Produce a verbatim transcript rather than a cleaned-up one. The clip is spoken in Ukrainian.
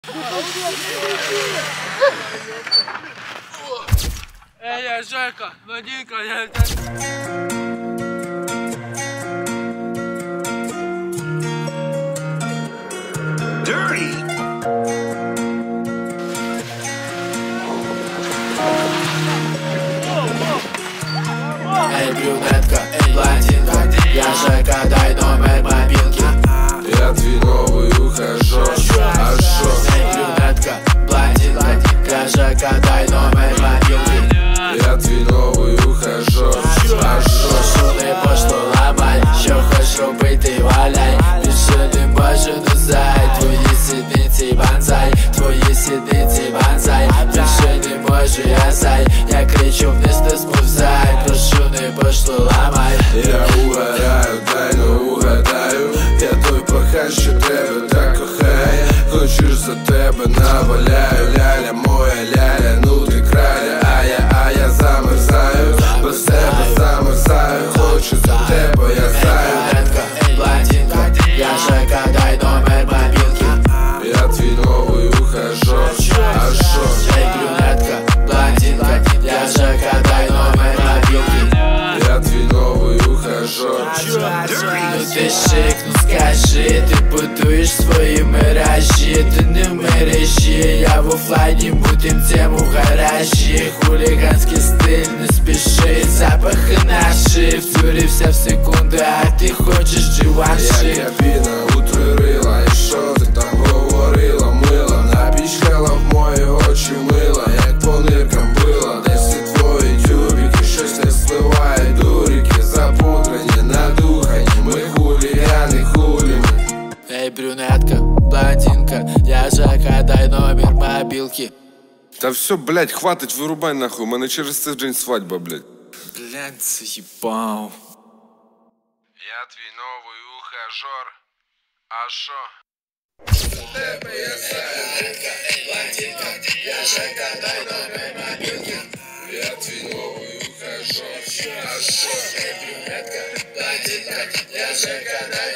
Эй, я Жека, Вадимка, я... Dirty! Эй, брюнетка, эй, блондинка, я Жека, дай номер мобилки. Я твой новый ухажер, а шо? Эй, брюнетка, блондинка, я Жека, дай номер мобилки. Я твой новый ухажер, а шо? Прошу, не пошло ламай, що хочеш робити, валяй. Більше не можу, ну зай, твої сідниці банзай, твої сідниці банзай. Більше не можу, я зай, я кричу вниз, не сповзай. Прошу, не пошло ламай. Я угадаю, тайно угадаю. Я той пахан, що тебе так кохає. Хочеш, за тебе наваляю. Ляля моя, ляля, ну ти краля. А я, а я замерзаю, без тебе замерзаю. Хочу за тебе, я знаю. Брюнетка, ей, блондинка, я Жека, дай номер мобилки. Я твій новий ухажер, а шо? Ей, брюнетка, блондинка, я Жека, дай номер мобилки. Я твій новий ухажер. Ну ти шик, ну скажи, ти будуєш свої миражі. Ти не в мережі, я в офлайні, мутим тему в гаражі. Хуліганський стиль, не спіши, запахи наші. Втюрився в секунду, а ти хочеш дживанши. Як кабіна утворила, і що ти там говорила, мила? Напічкала в мої очі мила, як по ниркам била. Десь ці твої тюбіки, щось не спливає, дуріки запудрені, надухані. Ми хулігани, хуліми. Ей, брюнетка, блондинка, я Жека, дай номер мобилки. Та все, блядь, хватить, вирубай нахуй, у мене через цей день свадьба, блядь. Блядь, заебал. Я твій новий ухажер, а шо? Я твій новий ухажер, а шо? Я Жека, дай